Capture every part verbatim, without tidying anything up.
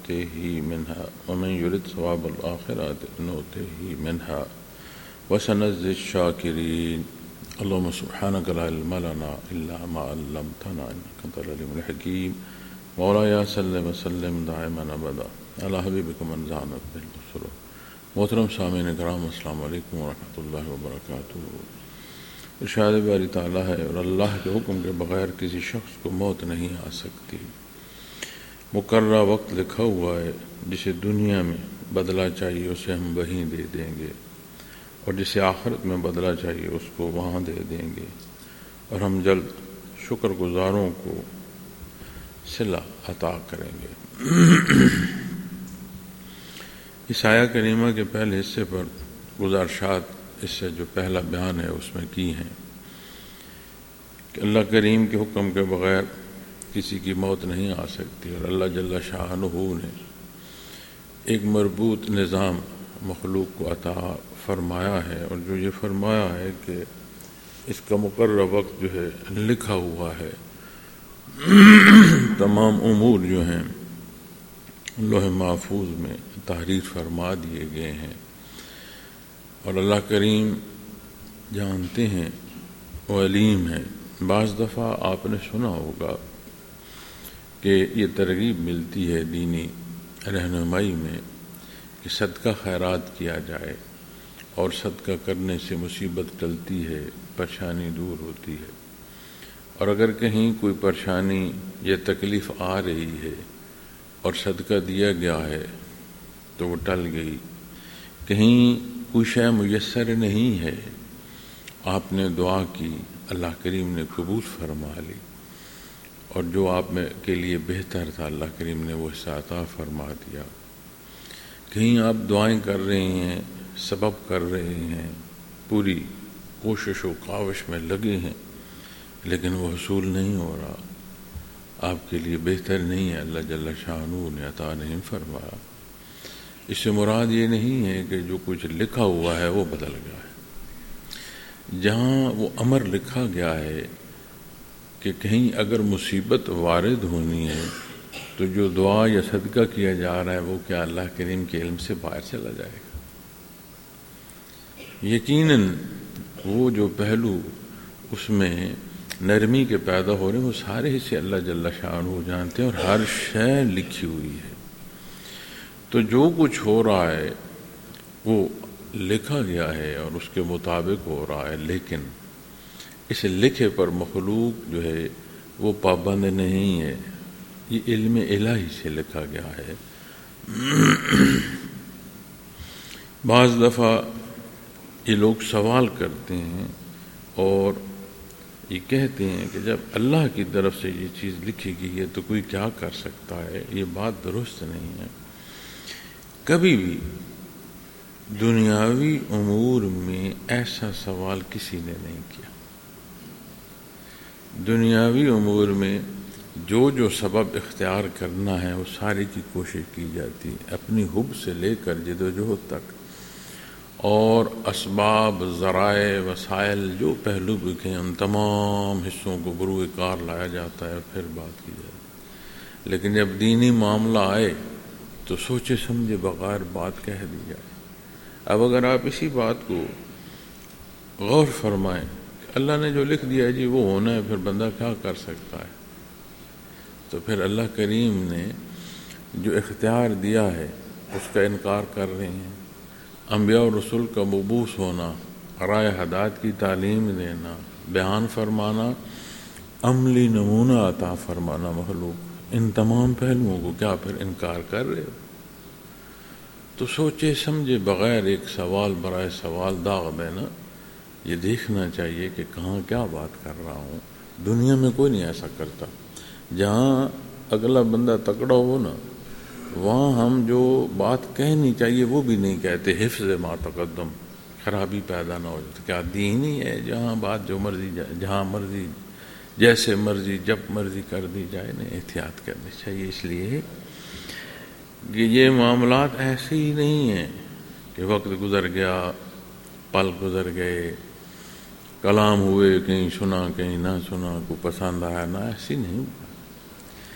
نؤته منها ومن يرد ثواب الآخرة نؤته منها وسنجزي الشاكرين اللهم سبحانك لا علم لنا إلا ما علمتنا إنك أنت العليم الحكيم مولاي صل وسلم دائما أبدا على حبيبك من زانت به السرور. محترم سامعین کرام السلام علیکم ورحمۃ اللہ وبرکاتہ. ارشاد باری تعالیٰ ہے اور اللہ کے حکم کے بغیر کسی شخص کو موت نہیں آ سکتی. مقررہ وقت لکھا ہوا ہے، جسے دنیا میں بدلہ چاہیے اسے ہم وہیں دے دیں گے، اور جسے آخرت میں بدلہ چاہیے اس کو وہاں دے دیں گے، اور ہم جلد شکر گزاروں کو صلہ عطا کریں گے. اس آیہ کریمہ کے پہلے حصے پر گزارشات اس سے جو پہلا بیان ہے اس میں کی ہیں کہ اللہ کریم کے حکم کے بغیر کسی کی موت نہیں آ سکتی، اور اللہ جل شانہ نے ایک مربوط نظام مخلوق کو عطا فرمایا ہے، اور جو یہ فرمایا ہے کہ اس کا مقررہ وقت جو ہے لکھا ہوا ہے. تمام امور جو ہیں لوح محفوظ میں تحریر فرما دیے گئے ہیں، اور اللہ کریم جانتے ہیں وہ علیم ہے. بعض دفعہ آپ نے سنا ہوگا کہ یہ ترغیب ملتی ہے دینی رہنمائی میں کہ صدقہ خیرات کیا جائے، اور صدقہ کرنے سے مصیبت ٹلتی ہے، پریشانی دور ہوتی ہے. اور اگر کہیں کوئی پریشانی یا تکلیف آ رہی ہے اور صدقہ دیا گیا ہے تو وہ ٹل گئی. کہیں کوئی شے میسر نہیں ہے، آپ نے دعا کی، اللہ کریم نے قبول فرما لی، اور جو آپ میں کے لیے بہتر تھا اللہ کریم نے وہ حصہ عطا فرما دیا. کہیں آپ دعائیں کر رہے ہیں، سبب کر رہے ہیں، پوری کوشش و کاوش میں لگے ہیں، لیکن وہ حصول نہیں ہو رہا، آپ کے لیے بہتر نہیں ہے، اللہ جل شانہ نے عطا نہیں فرمایا. اس سے مراد یہ نہیں ہے کہ جو کچھ لکھا ہوا ہے وہ بدل گیا ہے. جہاں وہ امر لکھا گیا ہے کہ کہیں اگر مصیبت وارد ہونی ہے تو جو دعا یا صدقہ کیا جا رہا ہے وہ کیا اللہ کریم کے علم سے باہر چلا جائے گا؟ یقیناً وہ جو پہلو اس میں نرمی کے پیدا ہو رہے ہیں وہ سارے حصے اللہ جل شانہ جانتے ہیں، اور ہر شے لکھی ہوئی ہے. تو جو کچھ ہو رہا ہے وہ لکھا گیا ہے اور اس کے مطابق ہو رہا ہے، لیکن اس لکھے پر مخلوق جو ہے وہ پابند نہیں ہے. یہ علم الہی سے لکھا گیا ہے. بعض دفعہ یہ لوگ سوال کرتے ہیں اور یہ کہتے ہیں کہ جب اللہ کی طرف سے یہ چیز لکھی گئی ہے تو کوئی کیا کر سکتا ہے. یہ بات درست نہیں ہے. کبھی بھی دنیاوی امور میں ایسا سوال کسی نے نہیں کیا. دنیاوی امور میں جو جو سبب اختیار کرنا ہے وہ ساری کی کوشش کی جاتی ہے، اپنی حب سے لے کر جدوجہد تک، اور اسباب، ذرائع، وسائل جو پہلو بکھے ان تمام حصوں کو بروئے کار لایا جاتا ہے اور پھر بات کی جاتی ہے. لیکن جب دینی معاملہ آئے تو سوچے سمجھے بغیر بات کہہ دی جائے. اب اگر آپ اسی بات کو غور فرمائیں کہ اللہ نے جو لکھ دیا ہے جی وہ ہونا ہے، پھر بندہ کیا کر سکتا ہے؟ تو پھر اللہ کریم نے جو اختیار دیا ہے اس کا انکار کر رہے ہیں. انبیاء اور رسول کا مبعوث ہونا، رائے ہدایت کی تعلیم دینا، بیان فرمانا، عملی نمونہ عطا فرمانا مخلوق، ان تمام پہلوؤں کو کیا پھر انکار کر رہے ہو؟ تو سوچے سمجھے بغیر ایک سوال برائے سوال داغ دینا، یہ دیکھنا چاہیے کہ کہاں کیا بات کر رہا ہوں. دنیا میں کوئی نہیں ایسا کرتا. جہاں اگلا بندہ تکڑا ہو نا، وہاں ہم جو بات کہنی چاہیے وہ بھی نہیں کہتے، حفظ ما تقدم، خرابی پیدا نہ ہو جائے. کیا دین ہی ہے جہاں بات جو مرضی جہاں مرضی جیسے مرضی جب مرضی کر دی جائے؟ نہیں، احتیاط کرنی چاہیے. اس لیے کہ یہ معاملات ایسے ہی نہیں ہیں کہ وقت گزر گیا، پل گزر گئے، کلام ہوئے، کہیں سنا کہیں نہ سنا، کو پسند آیا نہ، ایسی نہیں.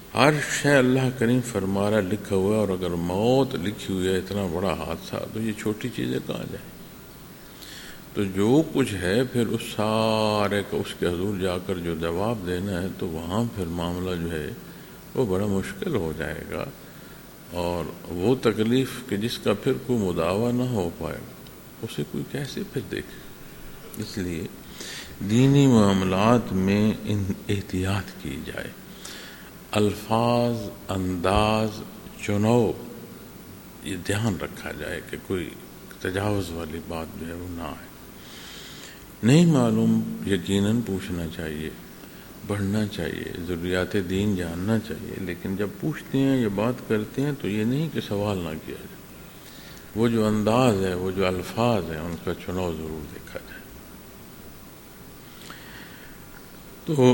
ہر شے اللہ کریم فرما رہا لکھا ہوا ہے، اور اگر موت لکھی ہوئی ہے اتنا بڑا حادثہ تو یہ چھوٹی چیزیں کہاں جائیں؟ تو جو کچھ ہے پھر اس سارے کا اس کے حضور جا کر جو جواب دینا ہے تو وہاں پھر معاملہ جو ہے وہ بڑا مشکل ہو جائے گا، اور وہ تکلیف کہ جس کا پھر کوئی مداوع نہ ہو پائے اسے کوئی کیسے پھر دیکھے۔ اس لیے دینی معاملات میں ان احتیاط کی جائے، الفاظ، انداز، چناؤ، یہ دھیان رکھا جائے کہ کوئی تجاوز والی بات جو ہے وہ نہ آئے۔ نہیں معلوم یقیناً پوچھنا چاہیے، پڑھنا چاہیے، ضروریات دین جاننا چاہیے، لیکن جب پوچھتے ہیں یا بات کرتے ہیں تو یہ نہیں کہ سوال نہ کیا جائے، وہ جو انداز ہے، وہ جو الفاظ ہیں، ان کا چناؤ ضرور دیکھا جائے۔ تو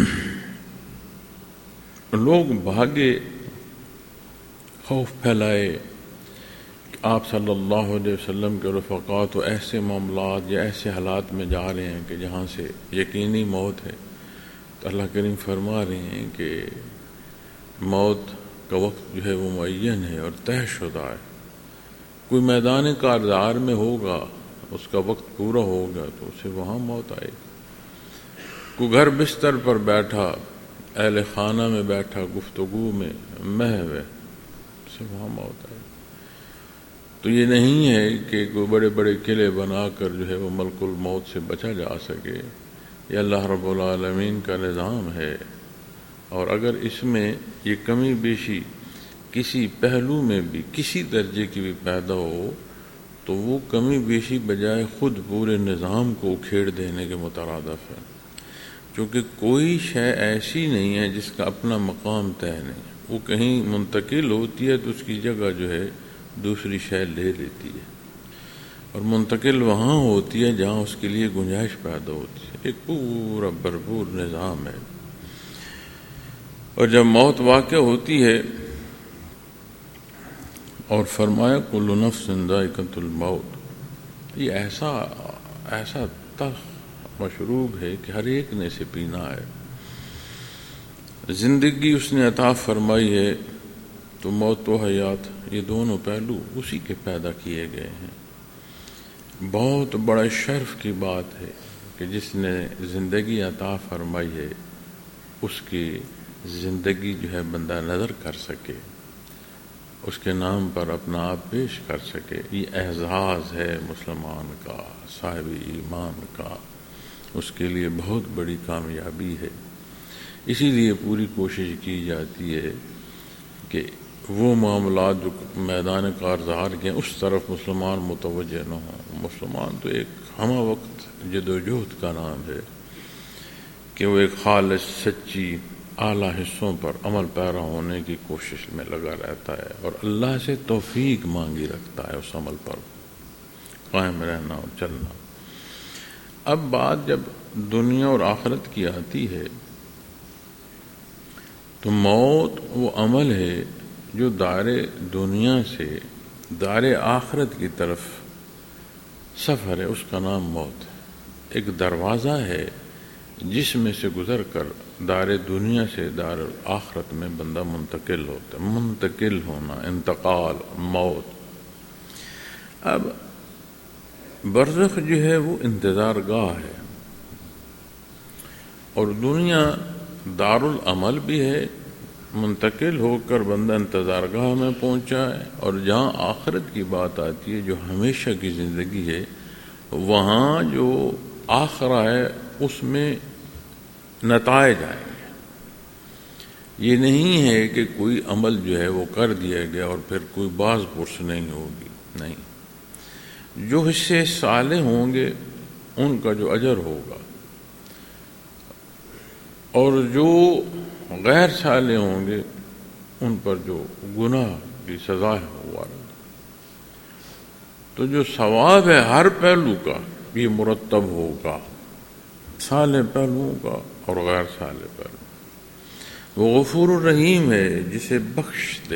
لوگ بھاگے، خوف پھیلائے کہ آپ صلی اللہ علیہ وسلم کے رفقا تو ایسے معاملات یا ایسے حالات میں جا رہے ہیں کہ جہاں سے یقینی موت ہے، تو اللہ کریم فرما رہے ہیں کہ موت کا وقت جو ہے وہ معین ہے اور طے شدہ ہے۔ کوئی میدان کارزار میں ہوگا، اس کا وقت پورا ہوگا تو اسے وہاں موت آئے گی۔ کوئی گھر بستر پر بیٹھا، اہل خانہ میں بیٹھا، گفتگو میں محو ہے، اسے وہاں موت آئے گی۔ تو یہ نہیں ہے کہ کوئی بڑے بڑے قلعے بنا کر جو ہے وہ ملک الموت سے بچا جا سکے، یہ اللہ رب العالمین کا نظام ہے، اور اگر اس میں یہ کمی بیشی کسی پہلو میں بھی کسی درجے کی بھی پیدا ہو تو وہ کمی بیشی بجائے خود پورے نظام کو کھیڑ دینے کے مترادف ہے، کیونکہ کوئی شے ایسی نہیں ہے جس کا اپنا مقام طے نہیں، وہ کہیں منتقل ہوتی ہے تو اس کی جگہ جو ہے دوسری شے لے لیتی ہے، اور منتقل وہاں ہوتی ہے جہاں اس کے لیے گنجائش پیدا ہوتی ہے۔ ایک پورا بھرپور نظام ہے، اور جب موت واقع ہوتی ہے اور فرمایا کل نفس ذائقۃ الموت، یہ ایسا ایسا تلخ مشروب ہے کہ ہر ایک نے اسے پینا ہے۔ زندگی اس نے عطا فرمائی ہے تو موت و حیات یہ دونوں پہلو اسی کے پیدا کیے گئے ہیں۔ بہت بڑا شرف کی بات ہے کہ جس نے زندگی عطا فرمائی ہے اس کی زندگی جو ہے بندہ نظر کر سکے، اس کے نام پر اپنا آپ پیش کر سکے، یہ اعزاز ہے مسلمان کا، صاحب ایمان کا، اس کے لیے بہت بڑی کامیابی ہے۔ اسی لیے پوری کوشش کی جاتی ہے کہ وہ معاملات جو میدان کارزار کے ہیں اس طرف مسلمان متوجہ نہ ہوں۔ مسلمان تو ایک ہمہ وقت جد و جہد کا نام ہے کہ وہ ایک خالص، سچی، اعلیٰ حصوں پر عمل پیرا ہونے کی کوشش میں لگا رہتا ہے، اور اللہ سے توفیق مانگی رکھتا ہے اس عمل پر قائم رہنا اور چلنا۔ اب بات جب دنیا اور آخرت کی آتی ہے تو موت وہ عمل ہے جو دار دنیا سے دار آخرت کی طرف سفر ہے، اس کا نام موت ہے۔ ایک دروازہ ہے جس میں سے گزر کر دار دنیا سے دار آخرت میں بندہ منتقل ہوتا ہے۔ منتقل ہونا، انتقال، موت۔ اب برزخ جو ہے وہ انتظار گاہ ہے، اور دنیا دار العمل بھی ہے، منتقل ہو کر بندہ انتظار گاہ میں پہنچا ہے، اور جہاں آخرت کی بات آتی ہے جو ہمیشہ کی زندگی ہے، وہاں جو آخرہ ہے اس میں نتائج آئیں گے۔ یہ نہیں ہے کہ کوئی عمل جو ہے وہ کر دیا گیا اور پھر کوئی باز پرس نہیں ہوگی، نہیں، جو حصے صالح ہوں گے ان کا جو اجر ہوگا، اور جو غیر صالح ہوں گے ان پر جو گناہ کی سزا ہے وہ وارد۔ تو جو ثواب ہے ہر پہلو کا یہ مرتب ہوگا، صالح پہلوؤں کا اور غیر صالح پہلو۔ وہ غفور الرحیم ہے جسے بخش دے،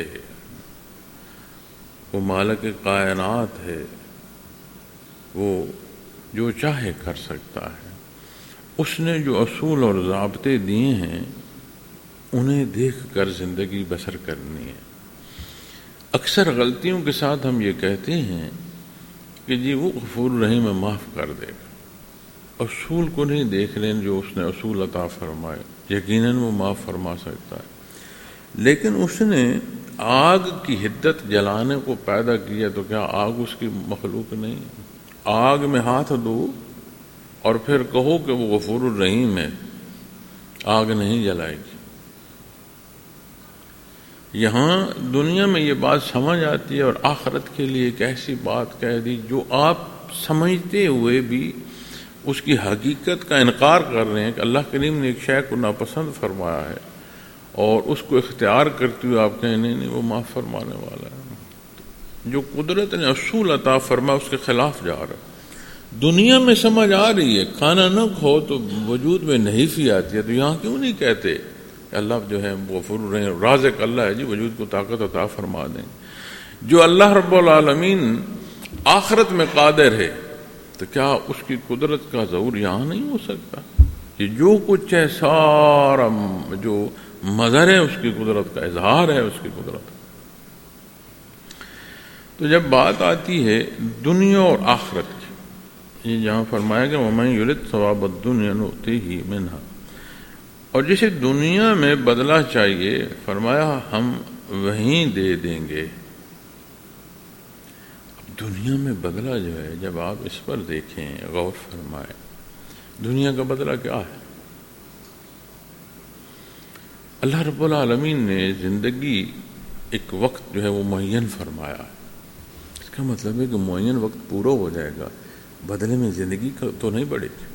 وہ مالک کائنات ہے، وہ جو چاہے کر سکتا ہے۔ اس نے جو اصول اور ضابطے دیے ہیں انہیں دیکھ کر زندگی بسر کرنی ہے۔ اکثر غلطیوں کے ساتھ ہم یہ کہتے ہیں کہ جی وہ غفور رحیم معاف کر دے گا، اصول کو نہیں دیکھ لیں جو اس نے اصول عطا فرمائے، یقیناً وہ معاف فرما سکتا ہے، لیکن اس نے آگ کی حدت جلانے کو پیدا کیا تو کیا آگ اس کی مخلوق نہیں؟ آگ میں ہاتھ دو اور پھر کہو کہ وہ غفور الرحیم ہے، آگ نہیں جلائے گی۔ یہاں دنیا میں یہ بات سمجھ آتی ہے اور آخرت کے لیے ایک ایسی بات کہہ دی جو آپ سمجھتے ہوئے بھی اس کی حقیقت کا انکار کر رہے ہیں کہ اللہ کریم نے ایک شے کو ناپسند فرمایا ہے، اور اس کو اختیار کرتے ہوئے آپ کہیں نہیں نہیں وہ معاف فرمانے والا ہے۔ جو قدرت نے اصول عطا فرمایا اس کے خلاف جا رہا ہے۔ دنیا میں سمجھ آ رہی ہے کھانا نہ کھو تو وجود میں نحیفی آتی ہے، تو یہاں کیوں نہیں کہتے کہ اللہ جو ہے غفور الرحیم رازق اللہ ہے، جی وجود کو طاقت عطا فرما دیں۔ جو اللہ رب العالمین آخرت میں قادر ہے تو کیا اس کی قدرت کا ظہور یہاں نہیں ہو سکتا؟ کہ جو کچھ ہے سارا جو مظہر ہے اس کی قدرت کا، اظہار ہے اس کی قدرت۔ تو جب بات آتی ہے دنیا اور آخرت کی، یہ جہاں فرمایا کہ وَمَن يُرِدْ ثَوَابَ الدُّنْيَا نُؤْتِهِ مِنْهَا، اور جسے دنیا میں بدلہ چاہیے فرمایا ہم وہیں دے دیں گے۔ اب دنیا میں بدلہ جو ہے جب آپ اس پر دیکھیں غور فرمائیں، دنیا کا بدلہ کیا ہے؟ اللہ رب العالمین نے زندگی ایک وقت جو ہے وہ معین فرمایا ہے۔ اس کا مطلب ہے کہ معین وقت پورا ہو جائے گا، بدلے میں زندگی کا تو نہیں بڑھے گی۔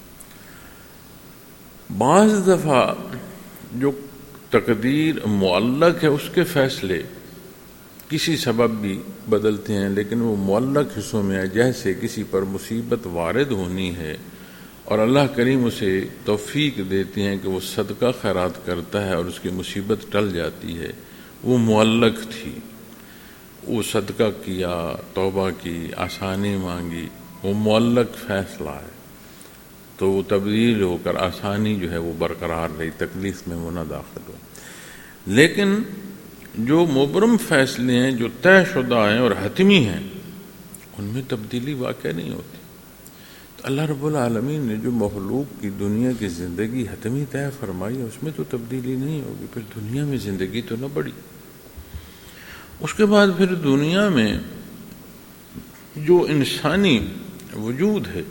بعض دفعہ جو تقدیر معلق ہے اس کے فیصلے کسی سبب بھی بدلتے ہیں، لیکن وہ معلق حصوں میں ہے، جیسے کسی پر مصیبت وارد ہونی ہے اور اللہ کریم اسے توفیق دیتے ہیں کہ وہ صدقہ خیرات کرتا ہے اور اس کی مصیبت ٹل جاتی ہے، وہ معلق تھی، وہ صدقہ کیا، توبہ کی، آسانی مانگی، وہ معلق فیصلہ ہے، تو وہ تبدیل ہو کر آسانی جو ہے وہ برقرار رہی، تکلیف میں وہ نہ داخل ہو۔ لیکن جو مبرم فیصلے ہیں جو طے شدہ ہیں اور حتمی ہیں ان میں تبدیلی واقع نہیں ہوتی۔ تو اللہ رب العالمین نے جو مخلوق کی دنیا کی زندگی حتمی طے فرمائی ہے اس میں تو تبدیلی نہیں ہوگی، پھر دنیا میں زندگی تو نہ بڑھی۔ اس کے بعد پھر دنیا میں جو انسانی وجود ہے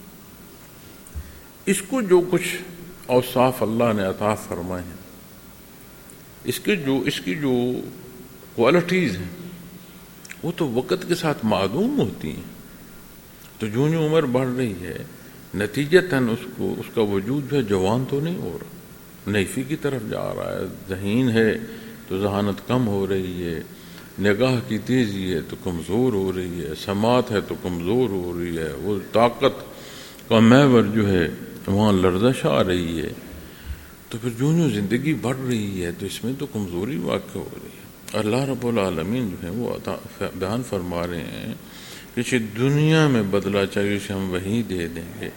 اس کو جو کچھ اوصاف اللہ نے عطا فرمائے ہیں، اس کے جو اس کی جو کوالٹیز ہیں وہ تو وقت کے ساتھ معدوم ہوتی ہیں۔ تو جو جو عمر بڑھ رہی ہے نتیجتاً اس کو اس کا وجود جو ہے جوان تو نہیں ہو رہا، نیفی کی طرف جا رہا ہے۔ ذہین ہے تو ذہانت کم ہو رہی ہے، نگاہ کی تیزی ہے تو کمزور ہو رہی ہے، سماعت ہے تو کمزور ہو رہی ہے، وہ طاقت کا محور جو ہے وہاں لرزش آ رہی ہے۔ تو پھر جو جو زندگی بڑھ رہی ہے تو اس میں تو کمزوری واقع ہو رہی ہے۔ اللہ رب العالمین جو ہے وہ بیان فرما رہے ہیں کہ اسے دنیا میں بدلہ چاہیے اسے ہم وہیں دے دیں گے۔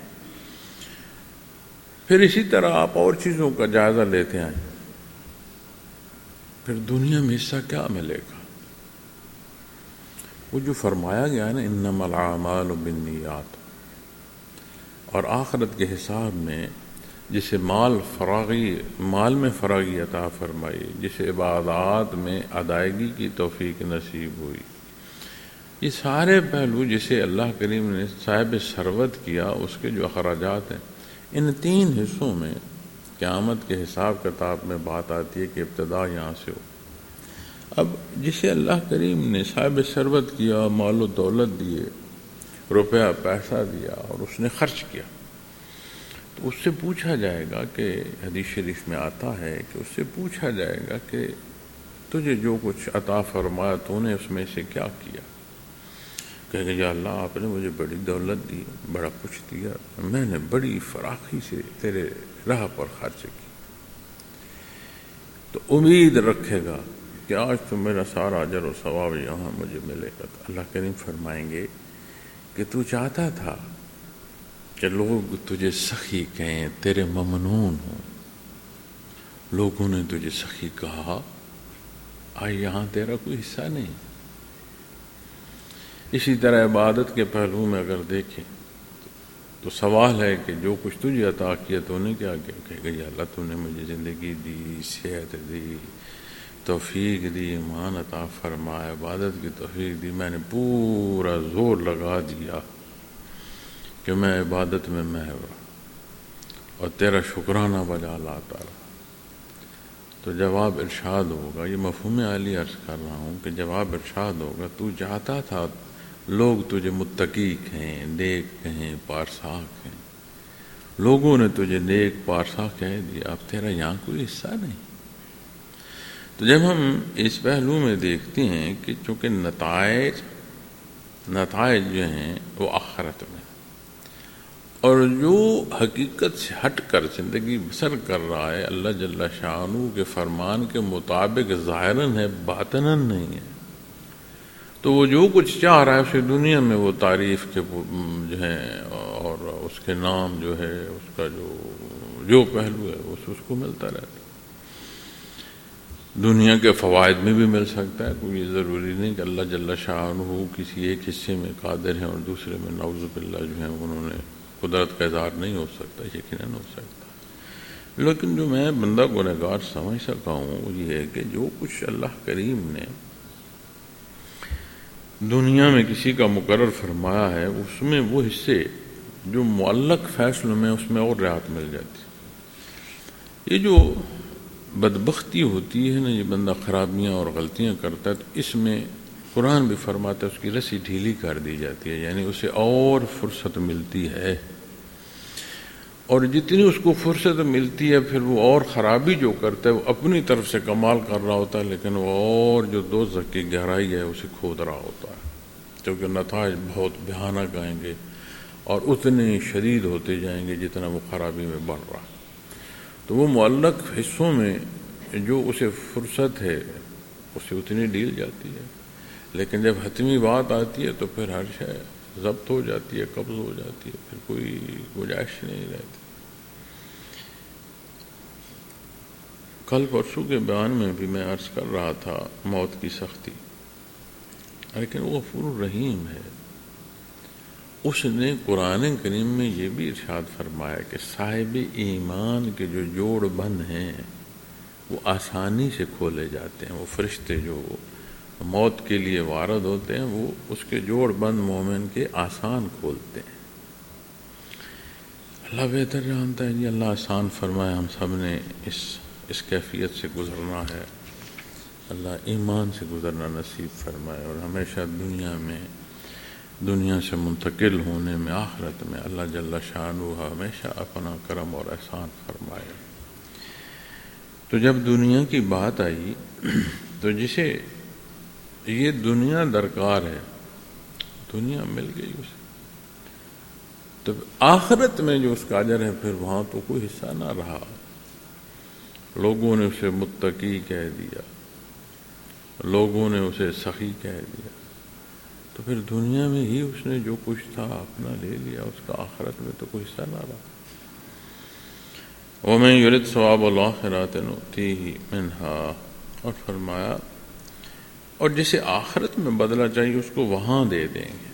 پھر اسی طرح آپ اور چیزوں کا جائزہ لیتے ہیں، پھر دنیا میں حصہ کیا ملے گا؟ وہ جو فرمایا گیا ہے نا انما الاعمال بالنیات، اور آخرت کے حساب میں جسے مال فراغی مال میں فراغی عطا فرمائی، جسے عبادات میں ادائیگی کی توفیق نصیب ہوئی، یہ سارے پہلو جسے اللہ کریم نے صاحب ثروت کیا اس کے جو اخراجات ہیں، ان تین حصوں میں قیامت کے حساب کتاب میں بات آتی ہے کہ ابتدا یہاں سے ہو۔ اب جسے اللہ کریم نے صاحب ثروت کیا، مال و دولت دیے، روپیہ پیسہ دیا اور اس نے خرچ کیا، تو اس سے پوچھا جائے گا کہ حدیث شریف میں آتا ہے کہ اس سے پوچھا جائے گا کہ تجھے جو کچھ عطا فرمایا تو نے اس میں سے کیا کیا؟ کہے گا یا اللہ آپ نے مجھے بڑی دولت دی، بڑا کچھ دیا، میں نے بڑی فراخی سے تیرے راہ پر خرچ کی۔ تو امید رکھے گا کہ آج تو میرا سارا اجر و ثواب یہاں مجھے ملے گا۔ تو اللہ کریم فرمائیں گے کہ تو چاہتا تھا کہ لوگ تجھے سخی کہیں، تیرے ممنون ہوں، لوگوں نے تجھے سخی کہا، آج یہاں تیرا کوئی حصہ نہیں۔ اسی طرح عبادت کے پہلو میں اگر دیکھیں تو سوال ہے کہ جو کچھ تجھے عطا کیا تو نے کیا کیا؟ کہے گا یا اللہ تو نے مجھے زندگی دی، صحت دی، توفیق دی، ایمان عطا فرمایا، عبادت کی توفیق دی، میں نے پورا زور لگا دیا کہ میں عبادت میں محو اور تیرا شکرانہ بجا لاتا رہا۔ تو جواب ارشاد ہوگا، یہ مفہوم عالی عرض کر رہا ہوں کہ جواب ارشاد ہوگا تو چاہتا تھا لوگ تجھے متقی کہیں، نیک کہیں، پارساک کہیں، لوگوں نے تجھے نیک پارساک کہہ دیا، اب تیرا یہاں کوئی حصہ نہیں۔ تو جب ہم اس پہلو میں دیکھتے ہیں کہ چونکہ نتائج نتائج جو ہیں وہ آخرت میں، اور جو حقیقت سے ہٹ کر زندگی بسر کر رہا ہے اللہ جل شانہ کے فرمان کے مطابق ظاہراً ہے، باطناً نہیں ہے، تو وہ جو کچھ چاہ رہا ہے اسے دنیا میں وہ تعریف کے جو ہیں اور اس کے نام جو ہے اس کا جو جو پہلو ہے اس اس کو ملتا رہتا ہے۔ دنیا کے فوائد میں بھی مل سکتا ہے، کوئی ضروری نہیں کہ اللہ جل شانہ کسی ایک حصے میں قادر ہیں اور دوسرے میں نعوذ باللہ جو ہیں انہوں نے قدرت کا اظہار نہیں ہو سکتا، یقیناً ہو سکتا۔ لیکن جو میں بندہ گنہگار سمجھ سکا ہوں وہ یہ ہے کہ جو کچھ اللہ کریم نے دنیا میں کسی کا مقرر فرمایا ہے اس میں وہ حصے جو معلق فیصلوں میں اس میں اور رعایت مل جاتی۔ یہ جو بدبختی ہوتی ہے نا، یہ بندہ خرابیاں اور غلطیاں کرتا ہے، تو اس میں قرآن بھی فرماتا ہے اس کی رسی ڈھیلی کر دی جاتی ہے، یعنی اسے اور فرصت ملتی ہے، اور جتنی اس کو فرصت ملتی ہے پھر وہ اور خرابی جو کرتا ہے وہ اپنی طرف سے کمال کر رہا ہوتا ہے، لیکن وہ اور جو دوزخ کی گہرائی ہے اسے کھود رہا ہوتا ہے، کیونکہ نتائج بہت بھیانک آئیں گے اور اتنے شدید ہوتے جائیں گے جتنا وہ خرابی میں بڑھ رہا۔ تو وہ معلق حصوں میں جو اسے فرصت ہے اسے اتنی ڈھیل جاتی ہے، لیکن جب حتمی بات آتی ہے تو پھر ہر شے ضبط ہو جاتی ہے، قبض ہو جاتی ہے، پھر کوئی گنجائش نہیں رہتی۔ کل پرسوں کے بیان میں بھی میں عرض کر رہا تھا موت کی سختی، لیکن وہ غفور الرحیم ہے، اس نے قرآن کریم میں یہ بھی ارشاد فرمایا کہ صاحب ایمان کے جو جوڑ بند ہیں وہ آسانی سے کھولے جاتے ہیں، وہ فرشتے جو موت کے لیے وارد ہوتے ہیں وہ اس کے جوڑ بند مومن کے آسان کھولتے ہیں۔ اللہ بہتر جانتا ہے، جی اللہ آسان فرمائے، ہم سب نے اس اس کیفیت سے گزرنا ہے، اللہ ایمان سے گزرنا نصیب فرمائے، اور ہمیشہ دنیا میں دنیا سے منتقل ہونے میں آخرت میں اللہ جل شانہ ہمیشہ اپنا کرم اور احسان فرمائے۔ تو جب دنیا کی بات آئی تو جسے یہ دنیا درکار ہے، دنیا مل گئی اسے، تو آخرت میں جو اس کا اجر ہے پھر وہاں تو کوئی حصہ نہ رہا۔ لوگوں نے اسے متقی کہہ دیا، لوگوں نے اسے سخی کہہ دیا، تو پھر دنیا میں ہی اس نے جو کچھ تھا اپنا لے لیا، اس کا آخرت میں تو کوئی حصہ نہ رہا۔ وَمَن يُرِدْ ثَوَابَ الْآخِرَةِ نُؤْتِیہِ مِنْهَا، اور فرمایا اور جسے آخرت میں بدلہ چاہیے اس کو وہاں دے دیں گے۔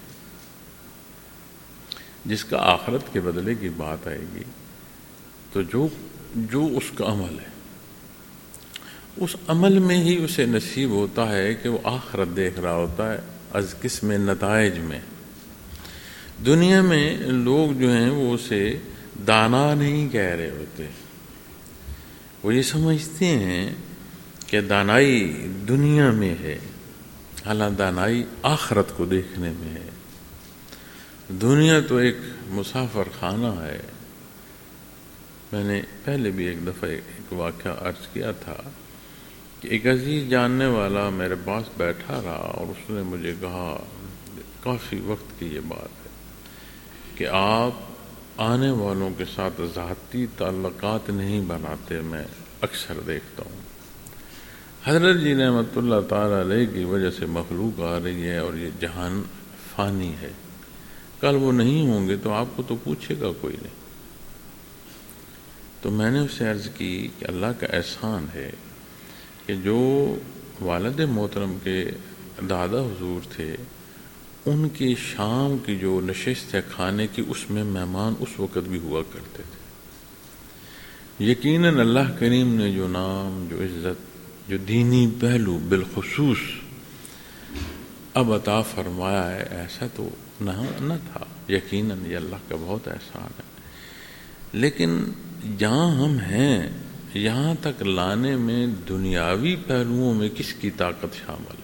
جس کا آخرت کے بدلے کی بات آئے گی تو جو جو اس کا عمل ہے اس عمل میں ہی اسے نصیب ہوتا ہے کہ وہ آخرت دیکھ رہا ہوتا ہے از قسم نتائج میں۔ دنیا میں لوگ جو ہیں وہ اسے دانا نہیں کہہ رہے ہوتے، وہ یہ سمجھتے ہیں کہ دانائی دنیا میں ہے، حالانکہ دانائی آخرت کو دیکھنے میں ہے۔ دنیا تو ایک مسافر خانہ ہے۔ میں نے پہلے بھی ایک دفعہ ایک واقعہ عرض کیا تھا کہ ایک عزیز جاننے والا میرے پاس بیٹھا رہا اور اس نے مجھے کہا، کافی وقت کی یہ بات ہے، کہ آپ آنے والوں کے ساتھ ذاتی تعلقات نہیں بناتے، میں اکثر دیکھتا ہوں۔ حضرت جی رحمۃ اللہ تعالیٰ علیہ کی وجہ سے مخلوق آ رہی ہے اور یہ جہان فانی ہے، کل وہ نہیں ہوں گے تو آپ کو تو پوچھے گا کوئی نہیں۔ تو میں نے اسے عرض کی کہ اللہ کا احسان ہے کہ جو والد محترم کے دادا حضور تھے، ان کی شام کی جو نشست ہے کھانے کی، اس میں مہمان اس وقت بھی ہوا کرتے تھے۔ یقیناً اللہ کریم نے جو نام، جو عزت، جو دینی پہلو بالخصوص اب عطا فرمایا ہے، ایسا تو نہ نہ تھا۔ یقیناً یہ اللہ کا بہت احسان ہے، لیکن جہاں ہم ہیں یہاں تک لانے میں دنیاوی پہلوؤں میں کس کی طاقت شامل ہے؟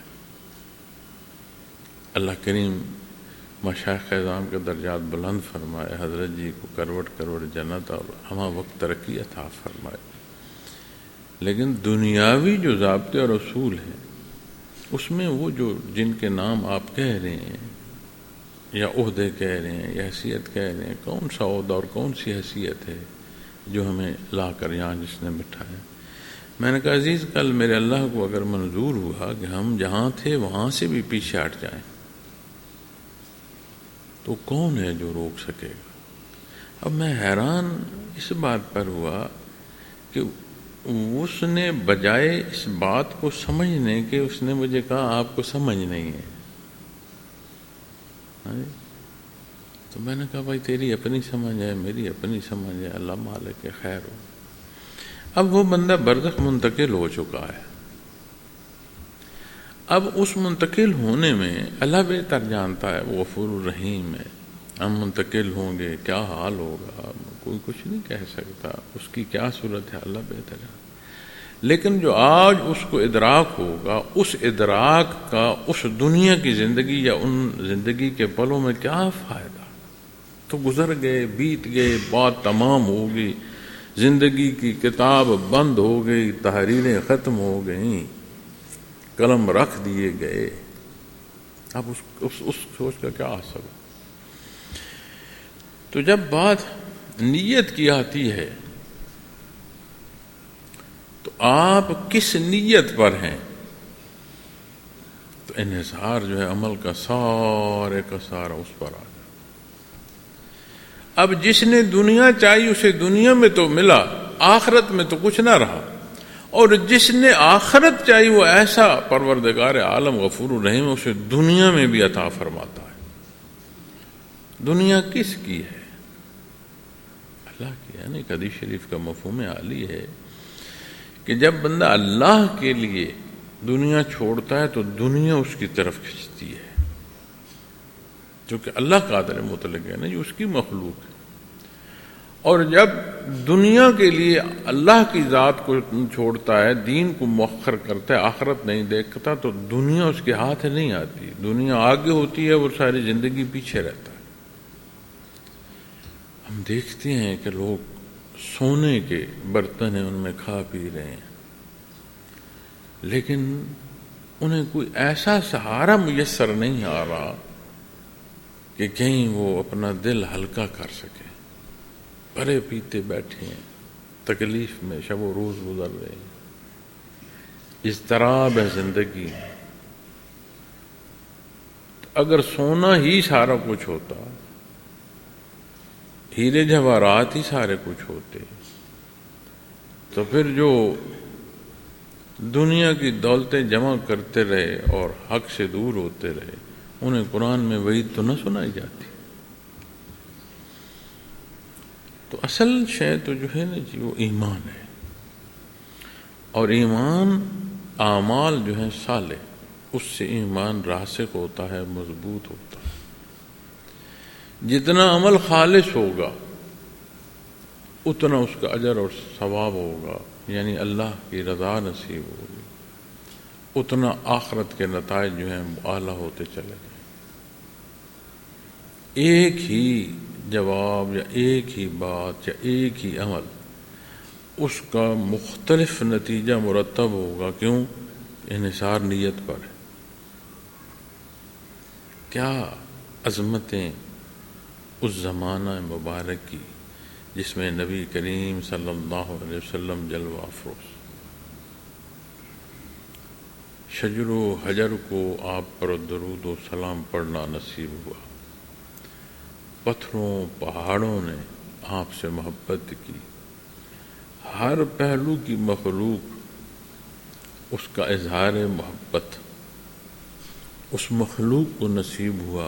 اللہ کریم مشائخ اعظام کے درجات بلند فرمائے، حضرت جی کو کروڑ کروڑ جنت اور ہمہ وقت ترقی عطا فرمائے، لیکن دنیاوی جو ضابطے اور اصول ہیں اس میں وہ جو جن کے نام آپ کہہ رہے ہیں یا عہدے کہہ رہے ہیں یا حیثیت کہہ رہے ہیں، کون سا عہدہ اور کون سی حیثیت ہے جو ہمیں لا کر یہاں جس نے بٹھایا؟ میں نے کہا عزیز، کل میرے اللہ کو اگر منظور ہوا کہ ہم جہاں تھے وہاں سے بھی پیچھے ہٹ جائیں تو کون ہے جو روک سکے گا؟ اب میں حیران اس بات پر ہوا کہ اس نے بجائے اس بات کو سمجھنے کے اس نے مجھے کہا آپ کو سمجھ نہیں ہے۔ تو میں نے کہا بھائی تیری اپنی سمجھ ہے، میری اپنی سمجھ ہے، اللہ مالک خیر ہو۔ اب وہ بندہ برزخ منتقل ہو چکا ہے، اب اس منتقل ہونے میں اللہ بہتر جانتا ہے، وہ غفور الرحیم ہے۔ ہم منتقل ہوں گے، کیا حال ہوگا، کوئی کچھ نہیں کہہ سکتا، اس کی کیا صورت ہے، اللہ بہتر ہے۔ لیکن جو آج اس کو ادراک ہوگا، اس ادراک کا اس دنیا کی زندگی یا ان زندگی کے پلوں میں کیا فائدہ؟ تو گزر گئے، بیت گئے، بات تمام ہو گئی، زندگی کی کتاب بند ہو گئی، تحریریں ختم ہو گئیں، قلم رکھ دیے گئے۔ اب اس, اس, اس سوچ کا کیا اثر ہے؟ تو جب بات نیت کی آتی ہے تو آپ کس نیت پر ہیں؟ تو انحصار جو ہے عمل کا سارے کا سارا اس پر آ جائے۔ اب جس نے دنیا چاہی اسے دنیا میں تو ملا، آخرت میں تو کچھ نہ رہا، اور جس نے آخرت چاہی وہ ایسا پروردگار عالم غفور الرحیم اسے دنیا میں بھی عطا فرماتا ہے۔ دنیا کس کی ہے؟ اللہ کی ہے۔ یعنی حدیث شریف کا مفہوم عالی ہے کہ جب بندہ اللہ کے لیے دنیا چھوڑتا ہے تو دنیا اس کی طرف کھنچتی ہے، کیونکہ اللہ قادر مطلق ہے نا، یہ اس کی مخلوق ہے۔ اور جب دنیا کے لیے اللہ کی ذات کو چھوڑتا ہے، دین کو مؤخر کرتا ہے، آخرت نہیں دیکھتا، تو دنیا اس کے ہاتھ نہیں آتی، دنیا آگے ہوتی ہے، وہ ساری زندگی پیچھے رہتا ہے۔ ہم دیکھتے ہیں کہ لوگ سونے کے برتن ہیں، ان میں کھا پی رہے ہیں، لیکن انہیں کوئی ایسا سہارا میسر نہیں آ رہا کہ کہیں وہ اپنا دل ہلکا کر سکے۔ پرے پیتے بیٹھے ہیں، تکلیف میں شب و روز گزر رہے ہیں، اضطراب ہے زندگی۔ اگر سونا ہی سارا کچھ ہوتا، ہیرے جواہرات ہی سارے کچھ ہوتے، تو پھر جو دنیا کی دولتیں جمع کرتے رہے اور حق سے دور ہوتے رہے، انہیں قرآن میں وعید تو نہ سنائی جاتی۔ تو اصل شے تو جو ہے نا جی وہ ایمان ہے، اور ایمان اعمال جو ہیں صالح، اس سے ایمان راسخ ہوتا ہے، مضبوط ہوتا ہے۔ جتنا عمل خالص ہوگا اتنا اس کا اجر اور ثواب ہوگا، یعنی اللہ کی رضا نصیب ہوگی، اتنا آخرت کے نتائج جو ہیں اعلیٰ ہوتے چلے جائیں۔ ایک ہی جواب یا ایک ہی بات یا ایک ہی عمل، اس کا مختلف نتیجہ مرتب ہوگا۔ کیوں؟ انحصار نیت پر ہے۔ کیا عظمتیں اس زمانہ مبارک کی جس میں نبی کریم صلی اللہ علیہ وسلم جلوہ افروز، شجر و حجر کو آپ پر درود و سلام پڑھنا نصیب ہوا، پتھروں پہاڑوں نے آپ سے محبت کی، ہر پہلو کی مخلوق اس کا اظہار محبت اس مخلوق کو نصیب ہوا،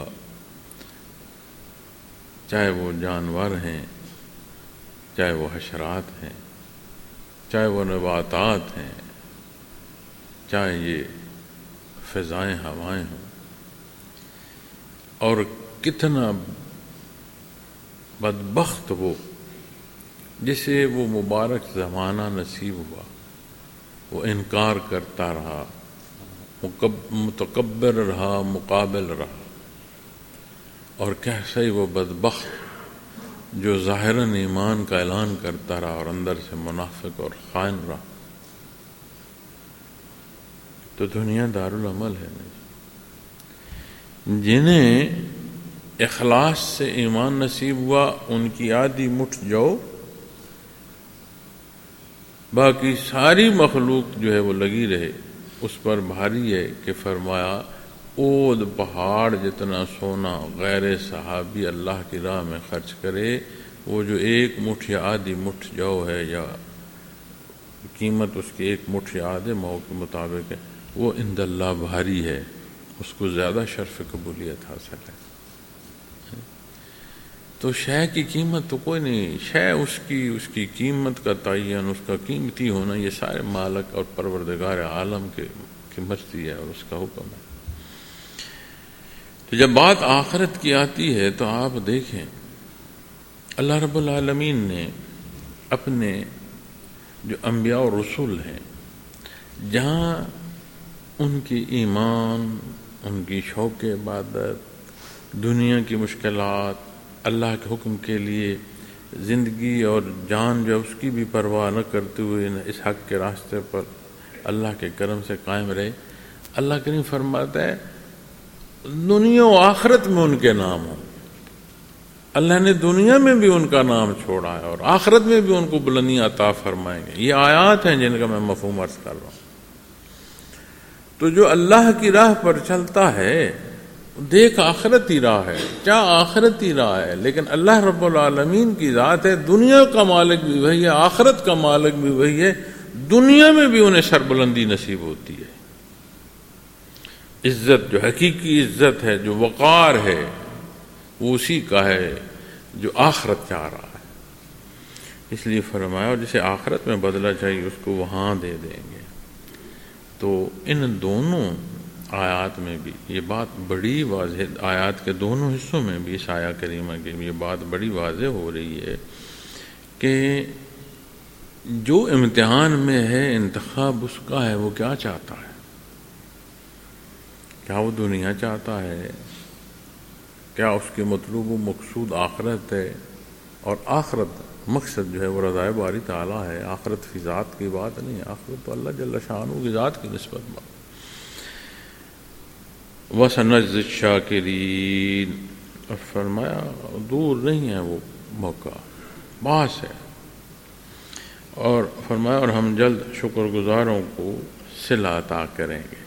چاہے وہ جانور ہیں، چاہے وہ حشرات ہیں، چاہے وہ نباتات ہیں، چاہے یہ فضائیں ہوائیں ہوں، اور کتنا بدبخت وہ جسے وہ مبارک زمانہ نصیب ہوا، وہ انکار کرتا رہا، متکبر رہا، مقابل رہا، اور کیسے ہی وہ بدبخت جو ظاہراً ایمان کا اعلان کرتا رہا اور اندر سے منافق اور خائن رہا۔ تو دنیا دارالعمل ہے نہیں، جنہیں اخلاص سے ایمان نصیب ہوا ان کی آدھی مٹھ جو باقی ساری مخلوق جو ہے وہ لگی رہے اس پر بھاری ہے کہ فرمایا اود پہاڑ جتنا سونا غیر صحابی اللہ کی راہ میں خرچ کرے، وہ جو ایک مٹھ یا آدھی مٹھ جو ہے یا قیمت اس کی ایک مٹھ یا آدھے مئو کے مطابق ہے، وہ عند اللہ بھاری ہے، اس کو زیادہ شرف قبولیت حاصل ہے۔ تو شے کی قیمت تو کوئی نہیں، شے اس کی اس کی قیمت کا تعین، اس کا قیمتی ہونا، یہ سارے مالک اور پروردگار عالم کے کی مرضی ہے اور اس کا حکم ہے۔ تو جب بات آخرت کی آتی ہے تو آپ دیکھیں اللہ رب العالمین نے اپنے جو انبیاء اور رسول ہیں، جہاں ان کی ایمان، ان کی شوق عبادت، دنیا کی مشکلات، اللہ کے حکم کے لیے زندگی اور جان جو اس کی بھی پرواہ نہ کرتے ہوئے اس حق کے راستے پر اللہ کے کرم سے قائم رہے، اللہ کریم فرماتا ہے دنیا و آخرت میں ان کے نام ہوں۔ اللہ نے دنیا میں بھی ان کا نام چھوڑا ہے اور آخرت میں بھی ان کو بلندیاں عطا فرمائیں گے۔ یہ آیات ہیں جن کا میں مفہوم عرض کر رہا ہوں۔ تو جو اللہ کی راہ پر چلتا ہے دیکھ آخرتی راہ ہے، کیا آخرتی راہ ہے، لیکن اللہ رب العالمین کی ذات ہے، دنیا کا مالک بھی وہی ہے، آخرت کا مالک بھی وہی ہے، دنیا میں بھی انہیں سربلندی نصیب ہوتی ہے۔ عزت جو حقیقی عزت ہے، جو وقار ہے، وہ اسی کا ہے جو آخرت چاہ رہا ہے۔ اس لیے فرمایا اور جسے آخرت میں بدلہ چاہیے اس کو وہاں دے دیں گے۔ تو ان دونوں آیات میں بھی یہ بات بڑی واضح، آیات کے دونوں حصوں میں بھی اس آیہ کریمہ کی یہ بات بڑی واضح ہو رہی ہے کہ جو امتحان میں ہے انتخاب اس کا ہے، وہ کیا چاہتا ہے؟ کیا وہ دنیا چاہتا ہے؟ کیا اس کے مطلوب و مقصود آخرت ہے؟ اور آخرت مقصد جو ہے وہ رضائے باری تعالیٰ ہے، آخرت فی ذات کی بات نہیں ہے، آخرت تو اللہ جل شانہ کی ذات کی نسبت بات۔ وَسَنَجْزِي الشَّاكِرِينَ، اور فرمایا دور نہیں ہے وہ موقع، پاس ہے، اور فرمایا اور ہم جلد شکر گزاروں کو صلہ عطا کریں گے۔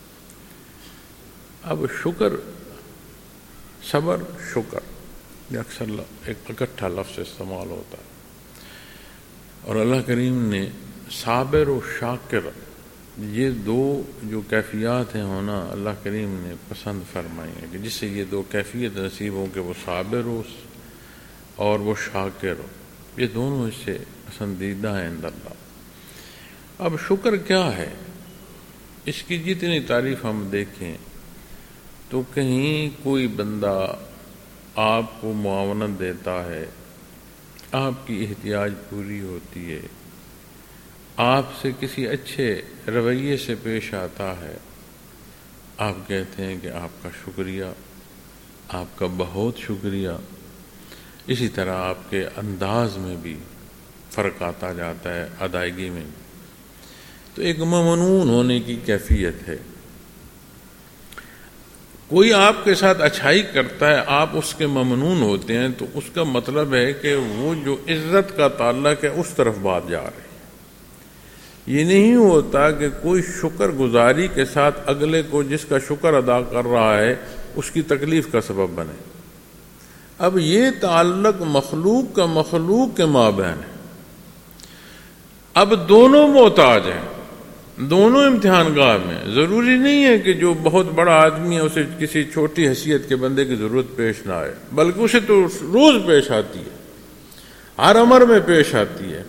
اب شکر، صبر، شکر یہ اکثر ایک اکٹھا لفظ استعمال ہوتا ہے، اور اللہ کریم نے صابر و شاکر یہ دو جو کیفیات ہیں ہونا اللہ کریم نے پسند فرمائی ہیں کہ جس سے یہ دو کیفیت نصیب ہوں کہ وہ صابر ہو اور وہ شاکر ہو، یہ دونوں اس سے پسندیدہ ہیں عند اللہ۔ اب شکر کیا ہے؟ اس کی جتنی تعریف ہم دیکھیں تو کہیں کوئی بندہ آپ کو معاونت دیتا ہے، آپ کی احتیاج پوری ہوتی ہے، آپ سے کسی اچھے رویے سے پیش آتا ہے، آپ کہتے ہیں کہ آپ کا شکریہ، آپ کا بہت شکریہ۔ اسی طرح آپ کے انداز میں بھی فرق آتا جاتا ہے، ادائیگی میں بھی۔ تو ایک ممنون ہونے کی کیفیت ہے۔ کوئی آپ کے ساتھ اچھائی کرتا ہے، آپ اس کے ممنون ہوتے ہیں، تو اس کا مطلب ہے کہ وہ جو عزت کا تعلق ہے اس طرف بات جا رہی ہے۔ یہ نہیں ہوتا کہ کوئی شکر گزاری کے ساتھ اگلے کو جس کا شکر ادا کر رہا ہے اس کی تکلیف کا سبب بنے۔ اب یہ تعلق مخلوق کا مخلوق کے مابین ہے۔ اب دونوں محتاج ہیں، دونوں امتحان گاہ میں. ضروری نہیں ہے کہ جو بہت بڑا آدمی ہے اسے کسی چھوٹی حیثیت کے بندے کی ضرورت پیش نہ آئے، بلکہ اسے تو روز پیش آتی ہے، ہر عمر میں پیش آتی ہے.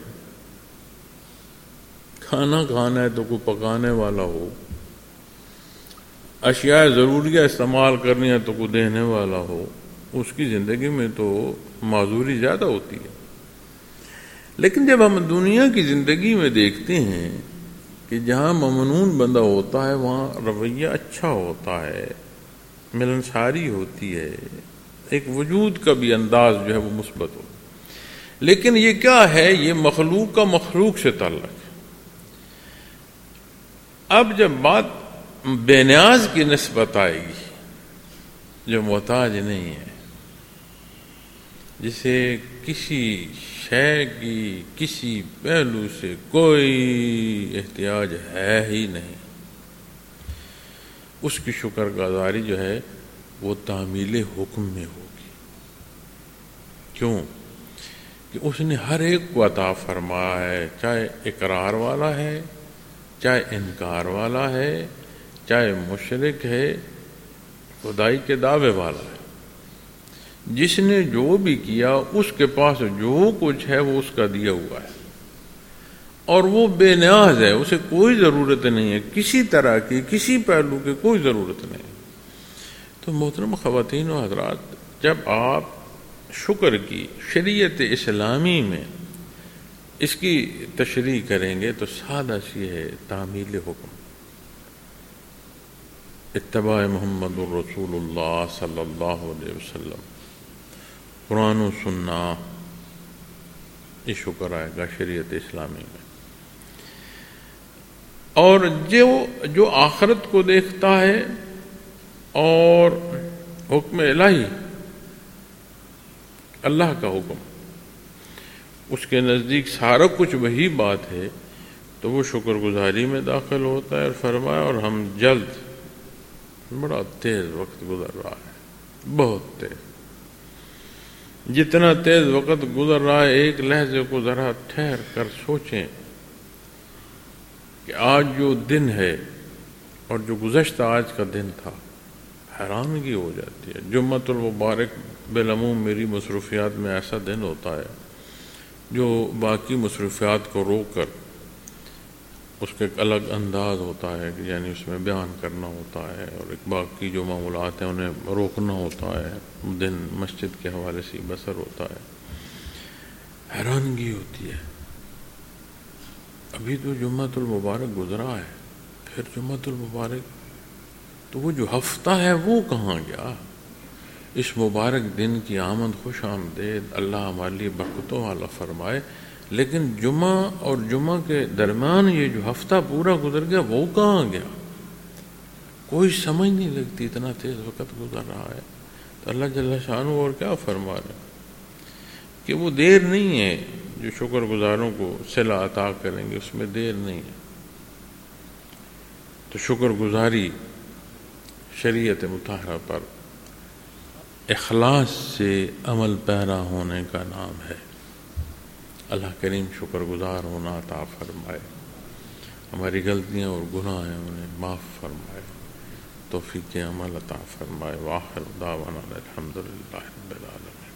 کھانا کھانا ہے تو کوئی پکانے والا ہو، اشیاء ضروریہ استعمال کرنی ہے تو کوئی دینے والا ہو. اس کی زندگی میں تو معذوری زیادہ ہوتی ہے. لیکن جب ہم دنیا کی زندگی میں دیکھتے ہیں کہ جہاں ممنون بندہ ہوتا ہے وہاں رویہ اچھا ہوتا ہے، ملنساری ہوتی ہے، ایک وجود کا بھی انداز جو ہے وہ مثبت ہو. لیکن یہ کیا ہے؟ یہ مخلوق کا مخلوق سے تعلق ہے. اب جب بات بے نیاز کی نسبت آئے گی، جو محتاج نہیں ہے، جسے کسی شے کی کسی پہلو سے کوئی احتیاج ہے ہی نہیں، اس کی شکر گزاری جو ہے وہ تعمیل حکم میں ہوگی. کیوں؟ کہ اس نے ہر ایک کو عطا فرمایا ہے، چاہے اقرار والا ہے، چاہے انکار والا ہے، چاہے مشرک ہے، خدائی کے دعوے والا ہے. جس نے جو بھی کیا اس کے پاس جو کچھ ہے وہ اس کا دیا ہوا ہے، اور وہ بے نیاز ہے، اسے کوئی ضرورت نہیں ہے کسی طرح کی، کسی پہلو کی کوئی ضرورت نہیں. تو محترم خواتین و حضرات، جب آپ شکر کی شریعت اسلامی میں اس کی تشریح کریں گے تو سادہ سی ہے تعمیل حکم، اتباع محمد الرسول اللہ صلی اللہ علیہ وسلم، قرآن و سننا. یہ شکر آئے گا شریعت اسلامی میں. اور جو جو آخرت کو دیکھتا ہے اور حکم الہی، اللہ کا حکم، اس کے نزدیک سارا کچھ وہی بات ہے، تو وہ شکر گزاری میں داخل ہوتا ہے. اور فرمایا اور ہم جلد، بڑا تیز وقت گزر رہا ہے، بہت تیز. جتنا تیز وقت گزر رہا ہے، ایک لحظے کو ذرا ٹھہر کر سوچیں کہ آج جو دن ہے اور جو گزشتہ آج کا دن تھا، حیرانگی ہو جاتی ہے. جمعۃ المبارک بالعموم میری مصروفیات میں ایسا دن ہوتا ہے جو باقی مصروفیات کو روک کر اس کا ایک الگ انداز ہوتا ہے، یعنی اس میں بیان کرنا ہوتا ہے، اور ایک باقی جو معمولات ہیں انہیں روکنا ہوتا ہے. دن مسجد کے حوالے سے بسر ہوتا ہے. حیرانگی ہوتی ہے، ابھی تو جمعۃ المبارک گزرا ہے، پھر جمعۃ المبارک، تو وہ جو ہفتہ ہے وہ کہاں گیا؟ اس مبارک دن کی آمد خوش آمدید، اللہ ہمارے لیے برکتوں والا فرمائے. لیکن جمعہ اور جمعہ کے درمیان یہ جو ہفتہ پورا گزر گیا وہ کہاں گیا؟ کوئی سمجھ نہیں لگتی، اتنا تیز وقت گزر رہا ہے. تو اللہ جل شانہ اور کیا فرما رہے ہیں کہ وہ دیر نہیں ہے جو شکر گزاروں کو صلہ عطا کریں گے، اس میں دیر نہیں ہے. تو شکر گزاری شریعت مطہرہ پر اخلاص سے عمل پیرا ہونے کا نام ہے. اللہ کریم شکر گزار ہونا عطا فرمائے، ہماری غلطیاں اور گناہ ہیں انہیں معاف فرمائے، توفیق عمل عطا فرمائے. وآخر دعوانا الحمدللہ رب العالمین.